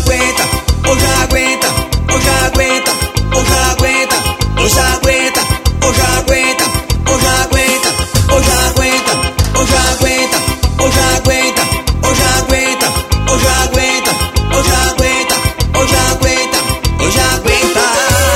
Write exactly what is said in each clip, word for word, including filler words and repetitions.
aguenta, ou já aguenta, ou já aguenta, ou já aguenta, ou já aguenta, ou já aguenta, ou já aguenta, ou já aguenta, ou já aguenta, ou já aguenta, ou já aguenta, ou já aguenta, ou já aguenta, ou já aguenta, ou já aguenta.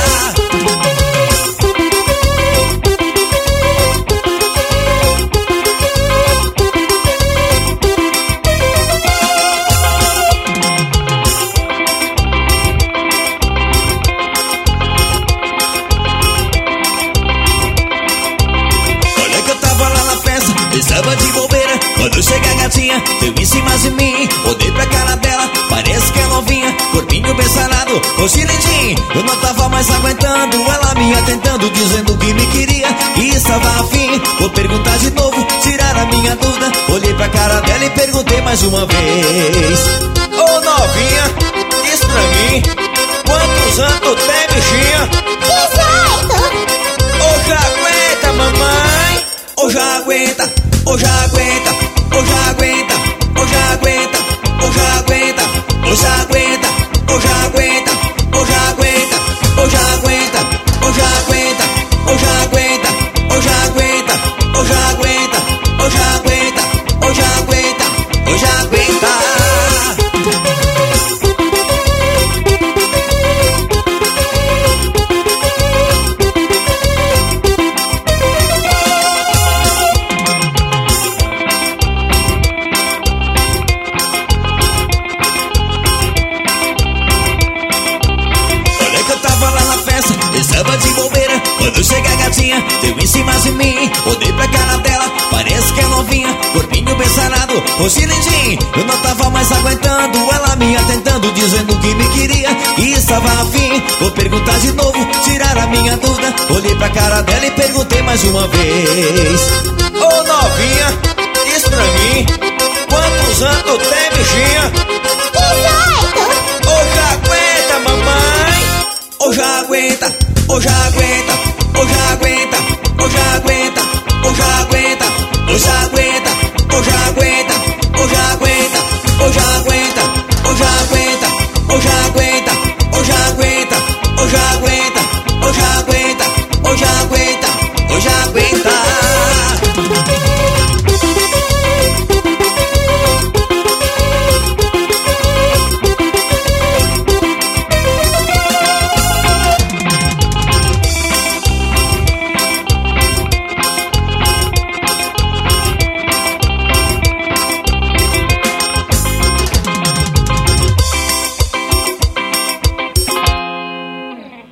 Estava de bobeira, quando chega a gatinha deu em cima de mim, olhei pra cara dela, parece que é novinha, corpinho bem sarado, roxo lindinho. Eu não tava mais aguentando, ela me atentando, dizendo que me queria e estava afim. Vou perguntar de novo, tirar a minha dúvida. Olhei pra cara dela e perguntei mais uma vez: ô oh, novinha, diz pra mim, quantos anos tu tem, bichinha? dezoito! Ou já aguenta, mamãe? Ou já aguenta, ou já aguenta, ou já aguenta, ou já aguenta, ou já aguenta, ou já aguenta, ou já aguenta, ou já aguenta, ou já aguenta, ou já aguenta, ou já aguenta, ou já aguenta, ou já aguenta, ou já aguenta, ou já aguenta, ou já aguenta. Estava de bobeira, quando chega a gatinha deu em cima de mim, olhei pra cara dela, parece que é novinha, corpinho bem sarado, roxo lindinho. Eu não tava mais aguentando, ela me atentando, dizendo que me queria e estava afim. Vou perguntar de novo, tirar a minha dúvida. Olhei pra cara dela e perguntei mais uma vez: ô oh, novinha, diz pra mim, quantos anos tu tem, bichinha? dezoito! Ou já aguenta, mamãe? Ou já aguenta, ou já aguenta, ou já aguenta, ou já aguenta, ou já aguenta, ou já aguenta.